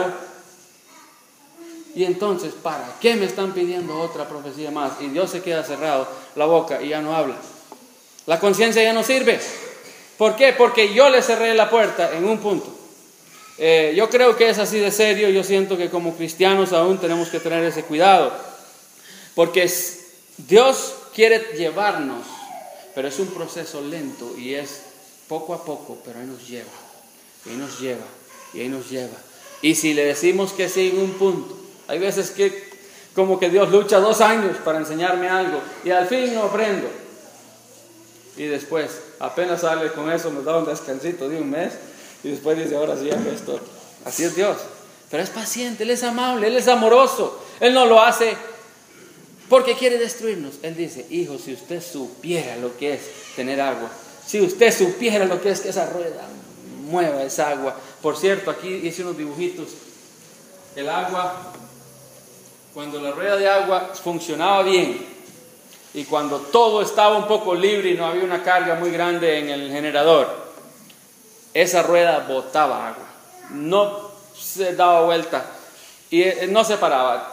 Y entonces, ¿para qué me están pidiendo otra profecía más? Y Dios se queda cerrado la boca y ya no habla. La conciencia ya no sirve. ¿Por qué? Porque yo le cerré la puerta en un punto. Eh, yo creo que es así de serio. Yo siento que como cristianos aún tenemos que tener ese cuidado. Porque Dios quiere llevarnos, pero es un proceso lento y es poco a poco, pero ahí nos lleva, y ahí nos lleva, y ahí nos lleva. Y si le decimos que sí en un punto, hay veces que como que Dios lucha dos años para enseñarme algo y al fin no aprendo. Y después, apenas sale con eso, nos da un descansito de un mes y después dice, ahora sí hago esto. Así es Dios. Pero es paciente, Él es amable, Él es amoroso. Él no lo hace porque quiere destruirnos. Él dice, hijo, si usted supiera lo que es tener agua, si usted supiera lo que es que esa rueda mueva esa agua. Por cierto, aquí hice unos dibujitos. El agua, cuando la rueda de agua funcionaba bien y cuando todo estaba un poco libre y no había una carga muy grande en el generador, esa rueda botaba agua, no se daba vuelta y no se paraba.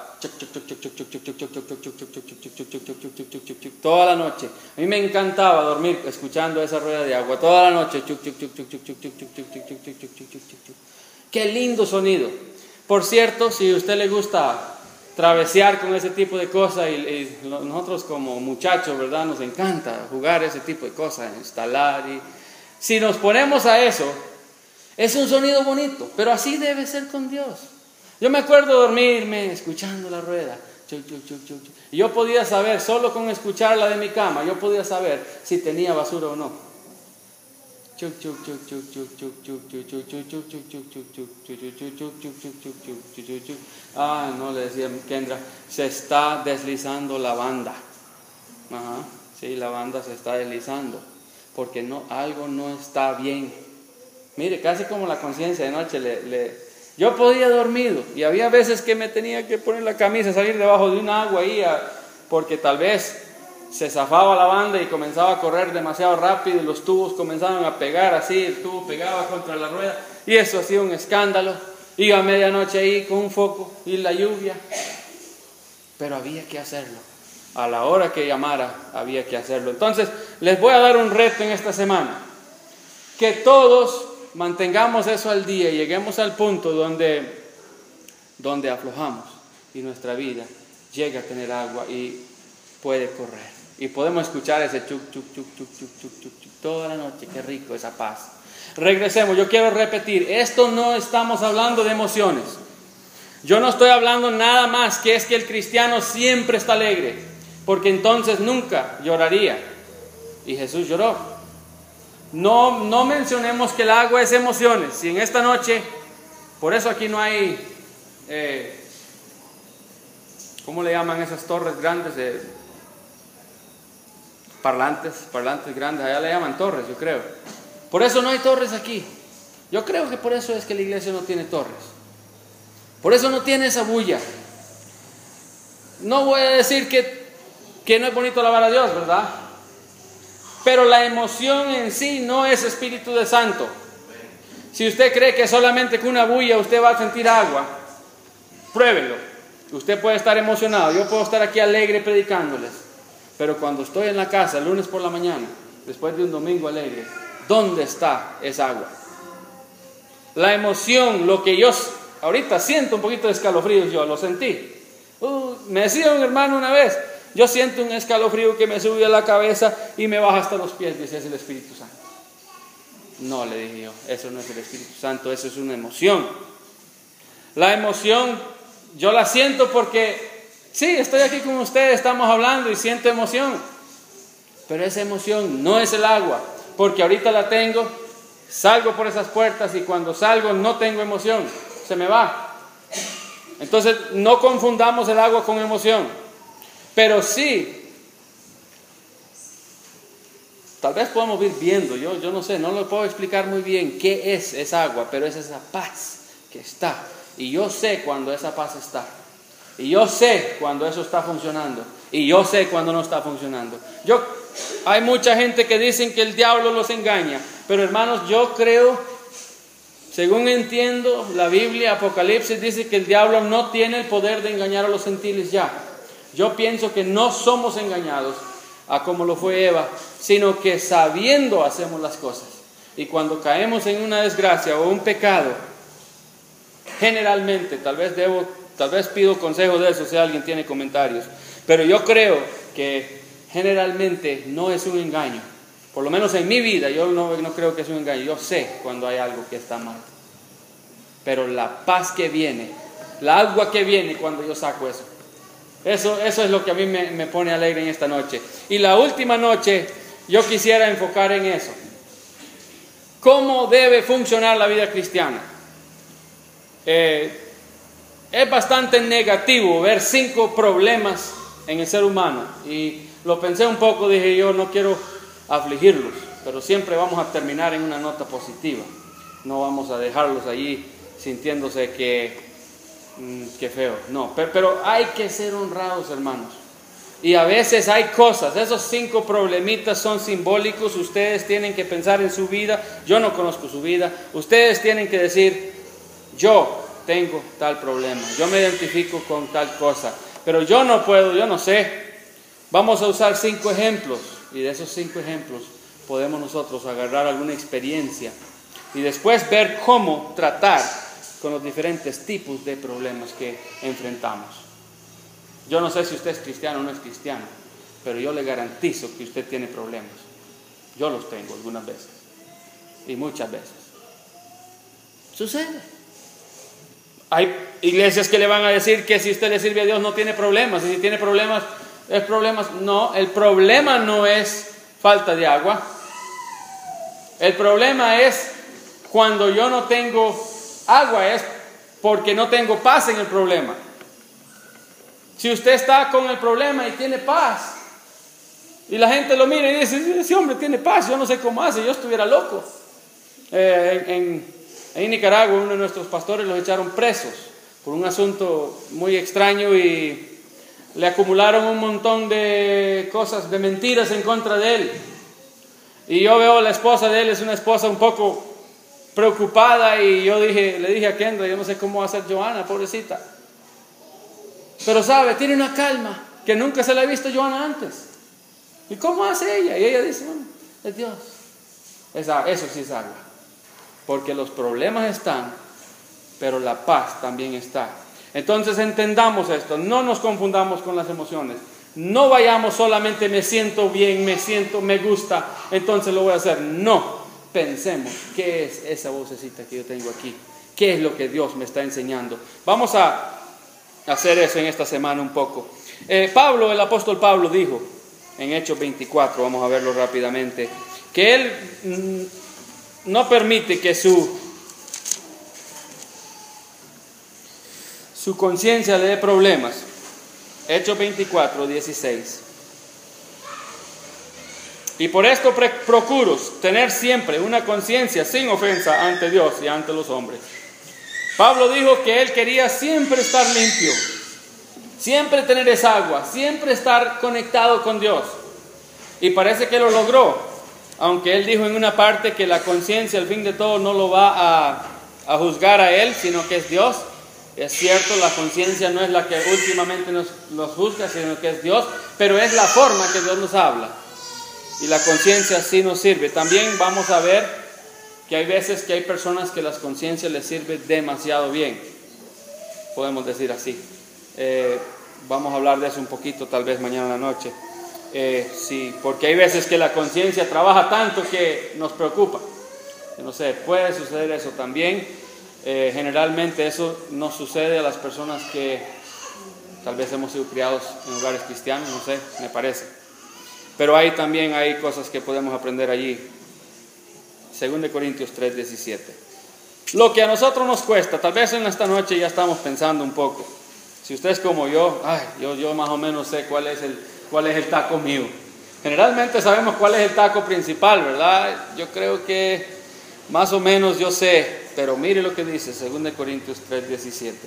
Toda la noche. A mí me encantaba dormir escuchando esa rueda de agua toda la noche. Qué lindo sonido. Por cierto, si a usted le gusta travesear con ese tipo de cosas, y, y nosotros como muchachos, ¿verdad? Nos encanta jugar ese tipo de cosas, instalar. Y si nos ponemos a eso, es un sonido bonito, pero así debe ser con Dios. Yo me acuerdo dormirme escuchando la rueda. Y yo podía saber, solo con escucharla de mi cama, yo podía saber si tenía basura o no. Ah, no, le decía Kendra, se está deslizando la banda. Ajá, sí, la banda se está deslizando, porque no, algo no está bien. Mire, casi como la conciencia de noche le... le Yo podía dormido y había veces que me tenía que poner la camisa, salir debajo de un agua ahí, a, porque tal vez se zafaba la banda y comenzaba a correr demasiado rápido y los tubos comenzaban a pegar así, el tubo pegaba contra la rueda y eso hacía un escándalo. Iba a medianoche ahí con un foco y la lluvia, pero había que hacerlo. A la hora que llamara había que hacerlo. Entonces les voy a dar un reto en esta semana, que todos mantengamos eso al día y lleguemos al punto donde, donde aflojamos y nuestra vida llega a tener agua y puede correr. Y podemos escuchar ese chuc, chuc, chuc, chuc, chuc, chuc, chuc, chuc toda la noche. Qué rico esa paz. Regresemos. Yo quiero repetir, esto no estamos hablando de emociones. Yo no estoy hablando nada más que es que el cristiano siempre está alegre, porque entonces nunca lloraría. Y Jesús lloró. No, no mencionemos que el agua es emociones. Si en esta noche, por eso aquí no hay, eh, ¿cómo le llaman esas torres grandes? Eh, parlantes, parlantes grandes, allá le llaman torres, yo creo. Por eso no hay torres aquí. Yo creo que por eso es que la iglesia no tiene torres. Por eso no tiene esa bulla. No voy a decir que, que no es bonito alabar a Dios, ¿verdad? Pero la emoción en sí no es Espíritu de Santo. Si usted cree que solamente con una bulla usted va a sentir agua, pruébelo. Usted puede estar emocionado, yo puedo estar aquí alegre predicándoles, pero cuando estoy en la casa el lunes por la mañana, después de un domingo alegre, ¿dónde está esa agua? La emoción, lo que yo ahorita siento un poquito de escalofríos, yo lo sentí. Uh, me decía un hermano una vez, yo siento un escalofrío que me sube a la cabeza y me baja hasta los pies, dice, es el Espíritu Santo. No, le dije yo, eso no es el Espíritu Santo, eso es una emoción. La emoción, yo la siento porque, sí, estoy aquí con ustedes, estamos hablando y siento emoción. Pero esa emoción no es el agua, porque ahorita la tengo, salgo por esas puertas y cuando salgo no tengo emoción, se me va. Entonces, no confundamos el agua con emoción. Pero sí, tal vez podamos ir viendo, yo, yo no sé, no lo puedo explicar muy bien qué es esa agua, pero es esa paz que está. Y yo sé cuando esa paz está. Y yo sé cuando eso está funcionando. Y yo sé cuando no está funcionando. Yo, hay mucha gente que dicen que el diablo los engaña. Pero hermanos, yo creo, según entiendo la Biblia, Apocalipsis dice que el diablo no tiene el poder de engañar a los gentiles ya. Yo pienso que no somos engañados a como lo fue Eva, sino que sabiendo hacemos las cosas. Y cuando caemos en una desgracia o un pecado, generalmente, tal vez debo, tal vez pido consejo de eso si alguien tiene comentarios, pero yo creo que generalmente no es un engaño. Por lo menos en mi vida, yo no, no creo que es un engaño. Yo sé cuando hay algo que está mal. Pero la paz que viene, la agua que viene cuando yo saco eso, eso, eso es lo que a mí me, me pone alegre en esta noche. Y la última noche, yo quisiera enfocar en eso. ¿Cómo debe funcionar la vida cristiana? Eh, es bastante negativo ver cinco problemas en el ser humano. Y lo pensé un poco, dije yo, no quiero afligirlos, pero siempre vamos a terminar en una nota positiva. No vamos a dejarlos allí sintiéndose que, mmm, que feo. No, pero, pero hay que ser honrados, hermanos. Y a veces hay cosas, esos cinco problemitas son simbólicos. Ustedes tienen que pensar en su vida. Yo no conozco su vida. Ustedes tienen que decir, yo tengo tal problema, yo me identifico con tal cosa, pero yo no puedo, yo no sé. Vamos a usar cinco ejemplos. Y de esos cinco ejemplos podemos nosotros agarrar alguna experiencia y después ver cómo tratar con los diferentes tipos de problemas que enfrentamos. Yo no sé si usted es cristiano o no es cristiano, pero yo le garantizo que usted tiene problemas. Yo los tengo algunas veces y muchas veces. Sucede. Hay iglesias que le van a decir que si usted le sirve a Dios no tiene problemas, y si tiene problemas es problemas. No, el problema no es falta de agua. El problema es cuando yo no tengo agua, es porque no tengo paz en el problema. Si usted está con el problema y tiene paz, y la gente lo mira y dice, ese hombre tiene paz, yo no sé cómo hace, yo estuviera loco. Eh, en, en Nicaragua uno de nuestros pastores los echaron presos por un asunto muy extraño y le acumularon un montón de cosas, de mentiras en contra de él. Y yo veo a la esposa de él, es una esposa un poco preocupada, y yo dije, le dije a Kendra, yo no sé cómo va a ser Johanna, pobrecita. Pero sabe, tiene una calma que nunca se la ha visto Johanna antes. ¿Y cómo hace ella? Y ella dice, bueno, es Dios. Esa, eso sí es agua. Porque los problemas están, pero la paz también está. Entonces entendamos esto, no nos confundamos con las emociones. No vayamos solamente me siento bien, me siento, me gusta, entonces lo voy a hacer. No, pensemos, ¿qué es esa vocecita que yo tengo aquí? ¿Qué es lo que Dios me está enseñando? Vamos a hacer eso en esta semana un poco. Eh, Pablo, el apóstol Pablo dijo en Hechos veinticuatro, vamos a verlo rápidamente, que él mm, no permite que su su conciencia le dé problemas. Hechos veinticuatro, dieciséis. Y por esto procuro tener siempre una conciencia sin ofensa ante Dios y ante los hombres. Pablo dijo que él quería siempre estar limpio, siempre tener esa agua, siempre estar conectado con Dios. Y parece que lo logró, aunque él dijo en una parte que la conciencia al fin de todo no lo va a, a juzgar a él, sino que es Dios. Es cierto, la conciencia no es la que últimamente nos, nos juzga, sino que es Dios, pero es la forma que Dios nos habla. Y la conciencia sí nos sirve. También vamos a ver que hay veces que hay personas que las conciencias les sirve demasiado bien. Podemos decir así. Eh, vamos a hablar de eso un poquito, tal vez mañana en la noche. Eh, sí, porque hay veces que la conciencia trabaja tanto que nos preocupa. No sé, puede suceder eso también. Eh, generalmente eso no sucede a las personas que tal vez hemos sido criados en hogares cristianos, no sé, me parece. Pero ahí también hay cosas que podemos aprender allí. Segunda de Corintios tres, diecisiete. Lo que a nosotros nos cuesta, tal vez en esta noche ya estamos pensando un poco. Si usted es como yo, ay, yo, yo más o menos sé cuál es el, cuál es el taco mío. Generalmente sabemos cuál es el taco principal, ¿verdad? Yo creo que más o menos yo sé, pero mire lo que dice segunda Corintios tres diecisiete.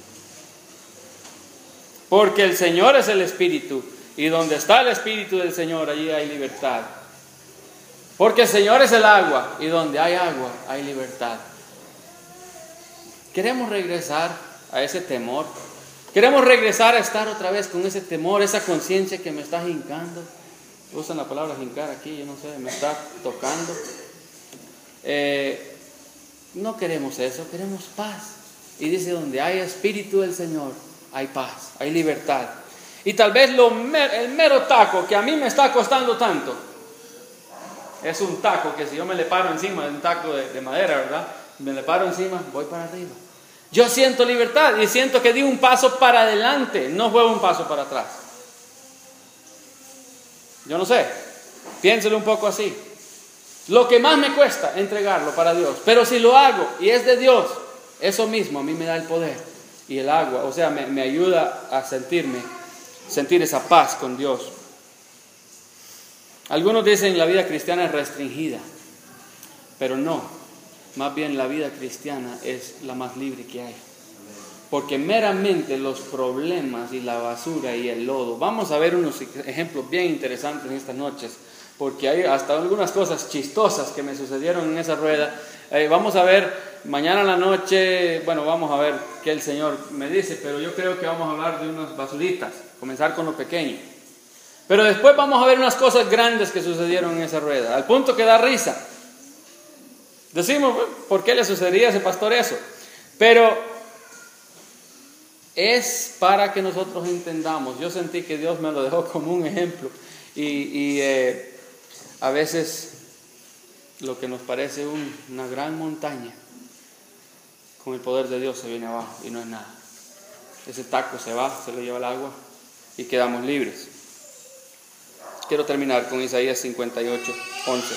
Porque el Señor es el Espíritu, y donde está el Espíritu del Señor, allí hay libertad. Porque el Señor es el agua, y donde hay agua, hay libertad. Queremos regresar a ese temor. Queremos regresar a estar otra vez con ese temor, esa conciencia que me está hincando. Usan la palabra hincar aquí, yo no sé, me está tocando. Eh, no queremos eso, queremos paz. Y dice, donde hay Espíritu del Señor, hay paz, hay libertad. Y tal vez lo mer- el mero taco que a mí me está costando tanto, es un taco que si yo me le paro encima, es un taco de, de madera, ¿verdad? Me le paro encima, voy para arriba. Yo siento libertad y siento que di un paso para adelante, no fue un paso para atrás. Yo no sé, piénselo un poco así. Lo que más me cuesta entregarlo para Dios, pero si lo hago y es de Dios, eso mismo a mí me da el poder y el agua, o sea, me, me ayuda a sentirme, sentir esa paz con Dios. Algunos dicen la vida cristiana es restringida, pero no, más bien la vida cristiana es la más libre que hay. Porque meramente los problemas y la basura y el lodo, vamos a ver unos ejemplos bien interesantes en estas noches, porque hay hasta algunas cosas chistosas que me sucedieron en esa rueda. Eh, vamos a ver mañana en la noche, bueno, vamos a ver qué el Señor me dice, pero yo creo que vamos a hablar de unas basuritas, comenzar con lo pequeño. Pero después vamos a ver unas cosas grandes que sucedieron en esa rueda, al punto que da risa. Decimos, ¿por qué le sucedería a ese pastor eso? Pero es para que nosotros entendamos. Yo sentí que Dios me lo dejó como un ejemplo. Y, y eh, a veces lo que nos parece un, una gran montaña, con el poder de Dios se viene abajo y no es nada. Ese taco se va, se lo lleva el agua y quedamos libres. Quiero terminar con Isaías cincuenta y ocho, once.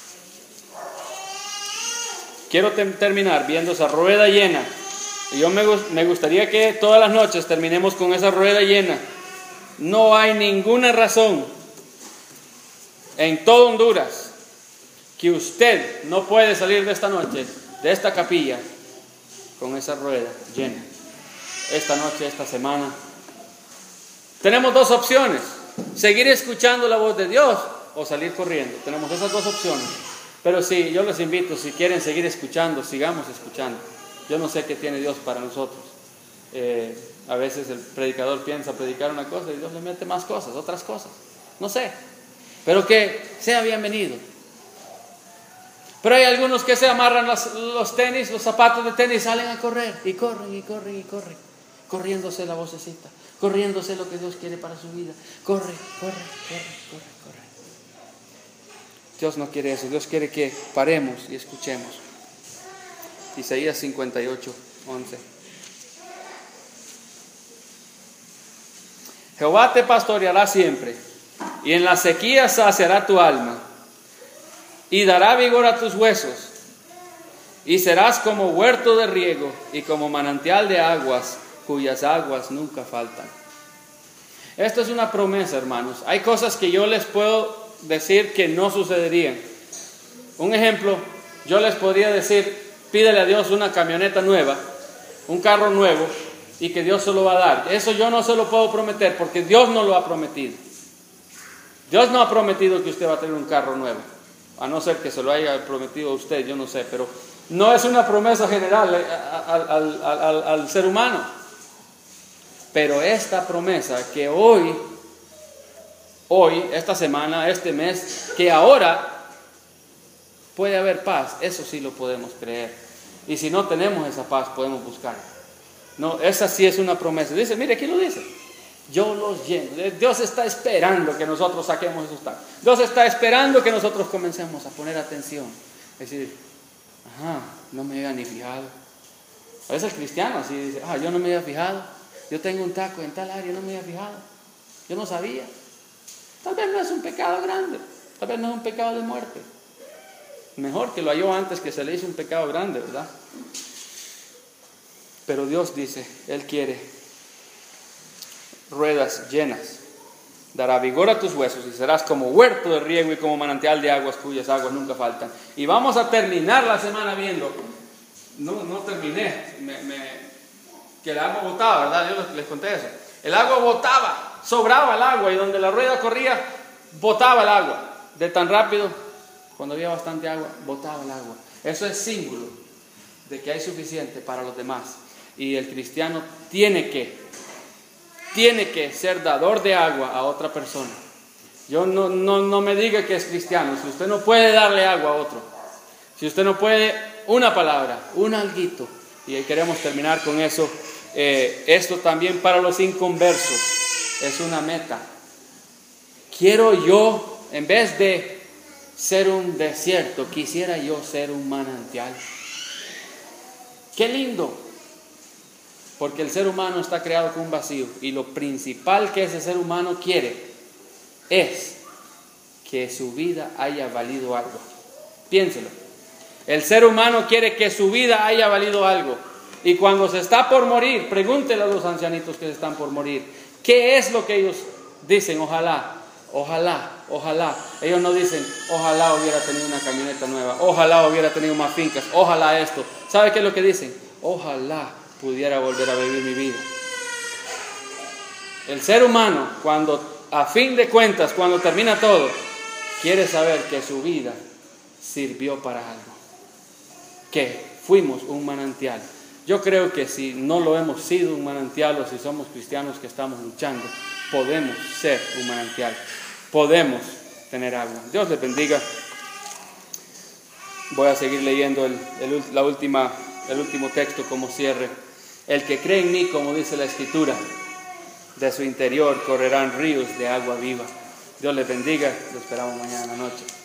Quiero te- terminar viendo esa rueda llena. Y yo me, me gustaría que todas las noches terminemos con esa rueda llena. No hay ninguna razón en todo Honduras que usted no puede salir de esta noche, de esta capilla, con esa rueda llena. Esta noche, esta semana. Tenemos dos opciones: seguir escuchando la voz de Dios o salir corriendo. Tenemos esas dos opciones. Pero sí, yo les invito, si quieren seguir escuchando, sigamos escuchando. Yo no sé qué tiene Dios para nosotros. Eh, a veces el predicador piensa predicar una cosa y Dios le mete más cosas, otras cosas. No sé. Pero que sea bienvenido. Pero hay algunos que se amarran los, los tenis, los zapatos de tenis, y salen a correr. Y corren, y corren, y corren. Corriéndose la vocecita. Corriéndose lo que Dios quiere para su vida. Corre, corre, corre, corre, corre. Dios no quiere eso. Dios quiere que paremos y escuchemos. Isaías cincuenta y ocho, once. Jehová te pastoreará siempre, y en la sequía saciará tu alma, y dará vigor a tus huesos, y serás como huerto de riego, y como manantial de aguas, cuyas aguas nunca faltan. Esto es una promesa, hermanos. Hay cosas que yo les puedo decir que no sucederían. Un ejemplo, yo les podría decir: pídele a Dios una camioneta nueva, un carro nuevo, y que Dios se lo va a dar. Eso yo no se lo puedo prometer, porque Dios no lo ha prometido. Dios no ha prometido que usted va a tener un carro nuevo, a no ser que se lo haya prometido a usted, yo no sé, pero no es una promesa general al, al, al, al, al ser humano. Pero esta promesa que hoy, hoy, esta semana, este mes, que ahora puede haber paz, eso sí lo podemos creer. Y si no tenemos esa paz, podemos buscar. No, esa sí es una promesa. Dice, mire, aquí lo dice: yo los lleno. Dios está esperando que nosotros saquemos esos tacos. Dios está esperando que nosotros comencemos a poner atención. Es decir, ajá, no me había ni fijado. A veces el cristiano así dice: ah, yo no me había fijado. Yo tengo un taco en tal área, no me había fijado. Yo no sabía. Tal vez no es un pecado grande. Tal vez no es un pecado de muerte. Mejor que lo halló antes que se le hizo un pecado grande, ¿verdad? Pero Dios dice, Él quiere ruedas llenas. dará vigor a tus huesos y serás como huerto de riego y como manantial de aguas cuyas aguas nunca faltan. Y vamos a terminar la semana viendo, no, no terminé, me, me, que el agua botaba, ¿verdad? Yo les, les conté eso. El agua botaba, sobraba el agua y donde la rueda corría, botaba el agua. De tan rápido, cuando había bastante agua, botaba el agua. Eso es símbolo de que hay suficiente para los demás. Y el cristiano tiene que Tiene que ser dador de agua a otra persona. Yo no, no, no me diga que es cristiano. Si usted no puede darle agua a otro, si usted no puede una palabra, un alguito, y queremos terminar con eso, eh, esto también para los inconversos es una meta. Quiero yo, en vez de ser un desierto, quisiera yo ser un manantial. ¡Qué lindo! Porque el ser humano está creado con un vacío y lo principal que ese ser humano quiere es que su vida haya valido algo. Piénselo. El ser humano quiere que su vida haya valido algo. Y cuando se está por morir, pregúntele a los ancianitos que se están por morir, ¿qué es lo que ellos dicen? Ojalá, ojalá, ojalá. Ellos no dicen, ojalá hubiera tenido una camioneta nueva, ojalá hubiera tenido más fincas, ojalá esto. ¿Sabe qué es lo que dicen? Ojalá pudiera volver a vivir mi vida. El ser humano, cuando a fin de cuentas, cuando termina todo, quiere saber que su vida sirvió para algo, que fuimos un manantial. Yo creo que si no lo hemos sido un manantial, o si somos cristianos que estamos luchando, podemos ser un manantial, podemos tener agua. Dios les bendiga. Voy a seguir leyendo el, el, la última, el último texto como cierre. El que cree en mí, como dice la Escritura, de su interior correrán ríos de agua viva. Dios les bendiga. Lo esperamos mañana en la noche.